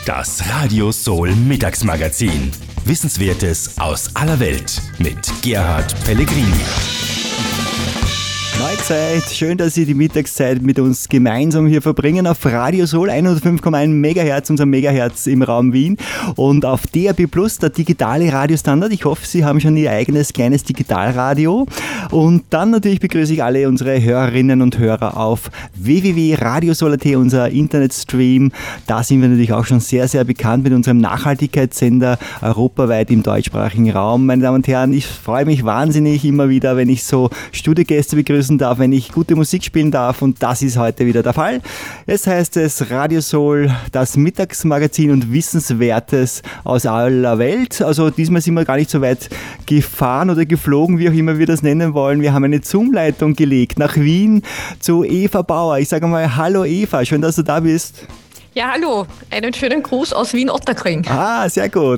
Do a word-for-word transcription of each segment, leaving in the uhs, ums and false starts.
Das Radio Soul Mittagsmagazin. Wissenswertes aus aller Welt mit Gerhard Pellegrini. Mahlzeit, schön, dass Sie die Mittagszeit mit uns gemeinsam hier verbringen auf Radio Soul hundertfünf Komma eins Megahertz, unser Megahertz im Raum Wien, und auf D A B Plus, der digitale Radiostandard. Ich hoffe, Sie haben schon Ihr eigenes kleines Digitalradio. Und dann natürlich begrüße ich alle unsere Hörerinnen und Hörer auf w w w punkt radiosoul punkt a t, unser Internetstream. Da sind wir natürlich auch schon sehr, sehr bekannt mit unserem Nachhaltigkeitssender europaweit im deutschsprachigen Raum. Meine Damen und Herren, ich freue mich wahnsinnig immer wieder, wenn ich so Studiogäste begrüßen darf, wenn ich gute Musik spielen darf, und das ist heute wieder der Fall. Es heißt es Radio Soul, das Mittagsmagazin und Wissenswertes aus aller Welt. Also diesmal sind wir gar nicht so weit gefahren oder geflogen, wie auch immer wir das nennen wollen. Wir haben eine Zoom-Leitung gelegt nach Wien zu Eva Bauer. Ich sage mal hallo Eva, schön, dass du da bist. Ja, hallo, einen schönen Gruß aus Wien-Ottakring. Ah, sehr gut.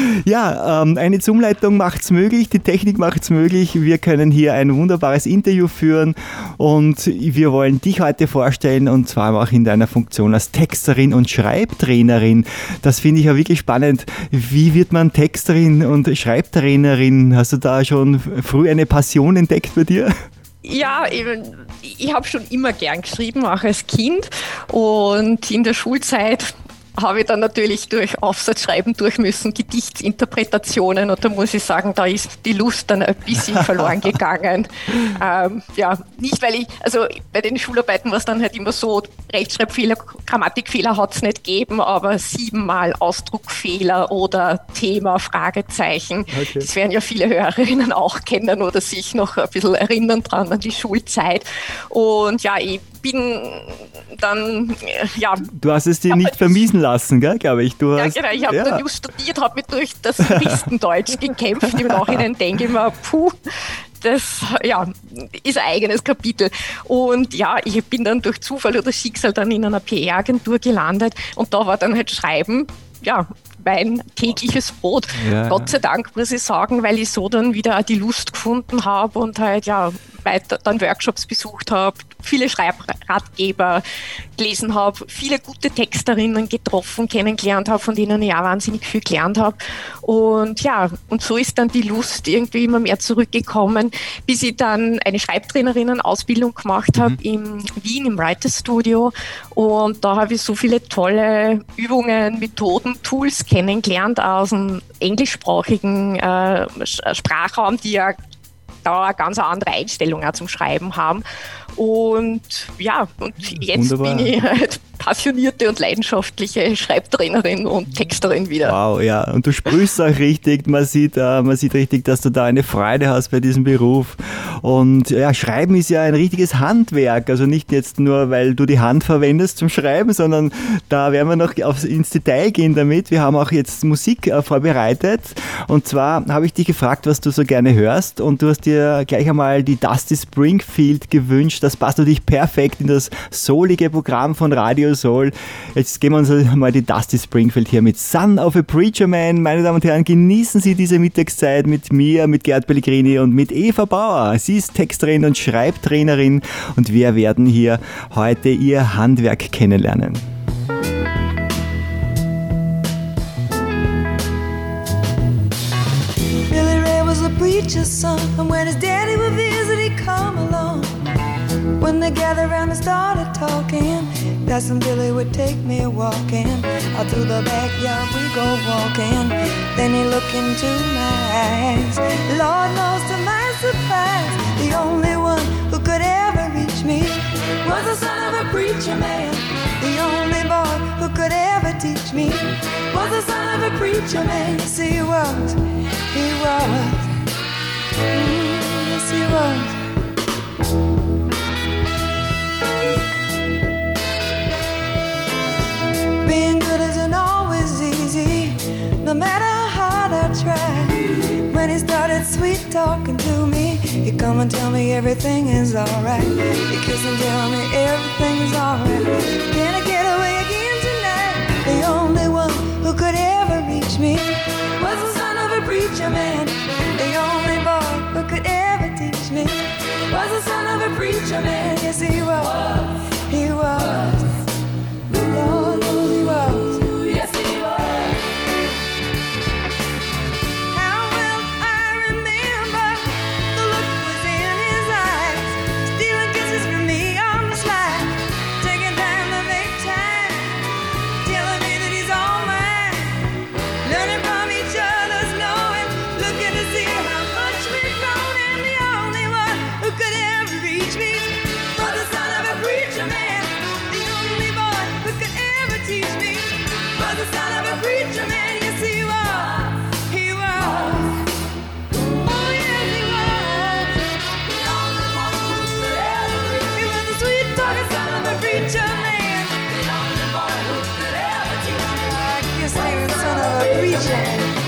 Ja, ähm, eine Zoom-Leitung macht es möglich, die Technik macht es möglich. Wir können hier ein wunderbares Interview führen und wir wollen dich heute vorstellen, und zwar auch in deiner Funktion als Texterin und Schreibtrainerin. Das finde ich ja wirklich spannend. Wie wird man Texterin und Schreibtrainerin? Hast du da schon früh eine Passion entdeckt bei dir? Ja, ich, ich habe schon immer gern geschrieben, auch als Kind, und in der Schulzeit habe ich dann natürlich durch Aufsatzschreiben durch müssen, Gedichtsinterpretationen, und da muss ich sagen, da ist die Lust dann ein bisschen verloren gegangen. Ähm, ja, nicht weil ich, also bei den Schularbeiten war es dann halt immer so, Rechtschreibfehler, Grammatikfehler hat es nicht gegeben, aber siebenmal Ausdruckfehler oder Thema, Fragezeichen. Okay. Das werden ja viele Hörerinnen auch kennen oder sich noch ein bisschen erinnern dran an die Schulzeit. Und ja, ich bin dann, ja... Du hast es dir nicht vermiesen lassen, gell, glaube ich. Du hast, ja, genau. Ich habe ja. dann just studiert, habe mich durch das Juristendeutsch gekämpft. Im Nachhinein denke ich mir, puh, das ja, ist ein eigenes Kapitel. Und ja, ich bin dann durch Zufall oder Schicksal dann in einer P R-Agentur gelandet, und da war dann halt Schreiben, ja, mein tägliches Brot. Ja, Gott sei Dank, muss ich sagen, weil ich so dann wieder die Lust gefunden habe und halt ja weiter dann Workshops besucht habe, viele Schreibratgeber gelesen habe, viele gute Texterinnen getroffen, kennengelernt habe, von denen ich auch wahnsinnig viel gelernt habe. Und ja, und so ist dann die Lust irgendwie immer mehr zurückgekommen, bis ich dann eine Schreibtrainerinnen-Ausbildung gemacht habe mhm. in Wien im Writers Studio. Und da habe ich so viele tolle Übungen, Methoden, Tools kennengelernt aus dem englischsprachigen äh, Sprachraum, die ja da eine ganz andere Einstellung auch zum Schreiben haben. Und ja, und jetzt Wunderbar. bin ich halt passionierte und leidenschaftliche Schreibtrainerin und Texterin wieder. Wow, ja, und du sprühst auch richtig, man sieht, äh, man sieht richtig, dass du da eine Freude hast bei diesem Beruf. Und ja, Schreiben ist ja ein richtiges Handwerk, also nicht jetzt nur, weil du die Hand verwendest zum Schreiben, sondern da werden wir noch aufs, ins Detail gehen damit. Wir haben auch jetzt Musik äh, vorbereitet, und zwar habe ich dich gefragt, was du so gerne hörst, und du hast dir gleich einmal die Dusty Springfield gewünscht. Das passt natürlich perfekt in das soulige Programm von Radio Soul. Jetzt geben wir uns mal die Dusty Springfield hier mit Son of a Preacher Man. Meine Damen und Herren, genießen Sie diese Mittagszeit mit mir, mit Gerhard Pellegrini und mit Eva Bauer. Sie ist Texterin und Schreibtrainerin, und wir werden hier heute ihr Handwerk kennenlernen. Billy Ray was a preacher's son, and when his daddy would visit, he'd come along. When they gathered around and started talking, Cousin Billy would take me walking. Out through the backyard we go walking. Then he looked into my eyes. Lord knows to my surprise, the only one who could ever reach me was the son of a preacher man. The only boy who could ever teach me was the son of a preacher man. Yes, he was, he was, mm, yes, he was. Being good isn't always easy, no matter how hard I try. When he started sweet talking to me, he'd come and tell me everything is alright. He'd kiss and tell me everything is alright. Can I get away again tonight? The only one who could ever reach me was the son of a preacher man. The only boy who could ever teach me was the son of a preacher man. Yes, he was, he was. Lord knows he was. Yes, he was. sunshine.